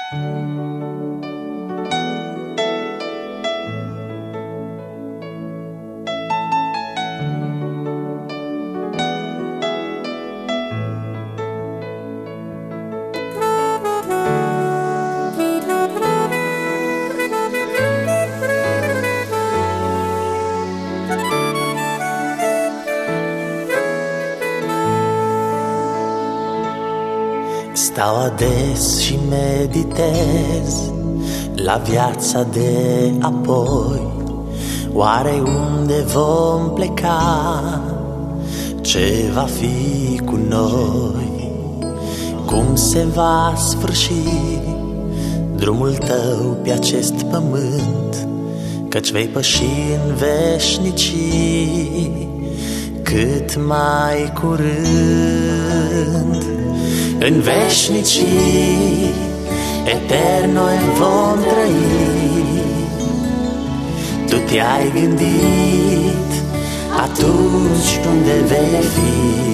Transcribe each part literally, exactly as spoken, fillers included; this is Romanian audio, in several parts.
Stau ades și meditez la viața de apoi. Oare unde vom pleca? Ce va fi cu noi? Cum se va sfârși drumul tău pe acest pământ? Căci vei păși în veșnicii cât mai curând. În veșnicii etern noi vom trăi. Tu te-ai gândit atunci unde vei fi?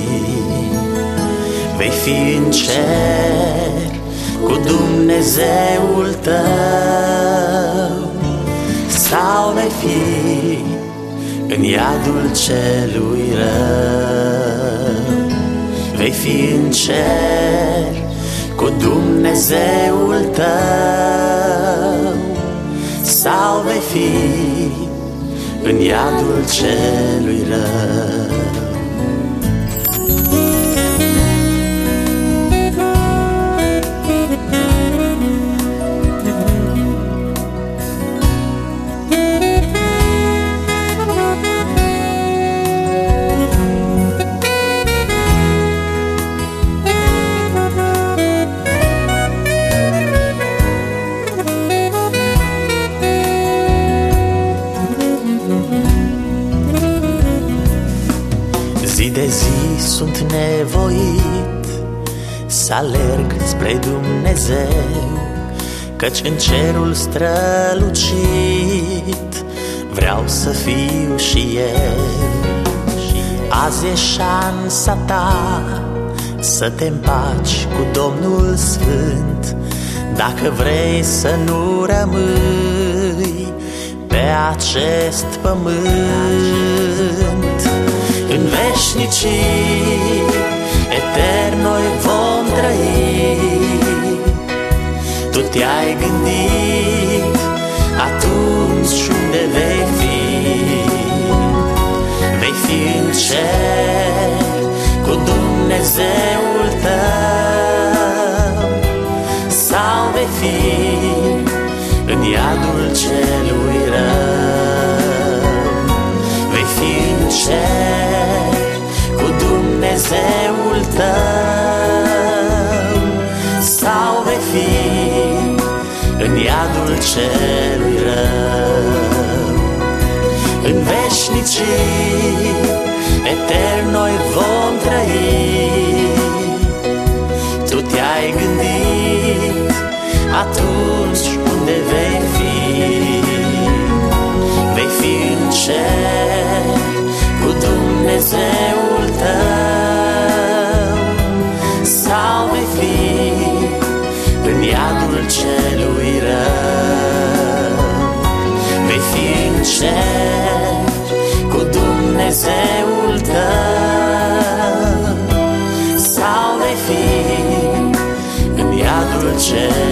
Vei fi în cer cu Dumnezeul tău, sau vei fi în iadul celui rău? Vei fi în cer cu Dumnezeul tău, sau vei fi în iadul celui rău? Zi de zi sunt nevoit să alerg spre Dumnezeu, căci în cerul strălucit vreau să fiu și eu. Azi e șansa ta să te împaci cu Domnul Sfânt, dacă vrei să nu rămâi pe acest pământ. În veșnicii etern noi vom trăi. Tu te-ai gândit atunci unde vei fi? Vei fi în cer cu Dumnezeul tău, sau vei fi în iadul celui rău? Vei fi în cer cu Dumnezeul tău, sau vei fi în iadul celui rău? În veșnicii etern noi vom trăi. Tu te-ai gândit atunci unde vei fi? Vei fi în cer cu Dumnezeul tău, sau vei fi în iadul celui rău? Vei fi în cer cu Dumnezeul tău, sau vei fi în iadul celui rău?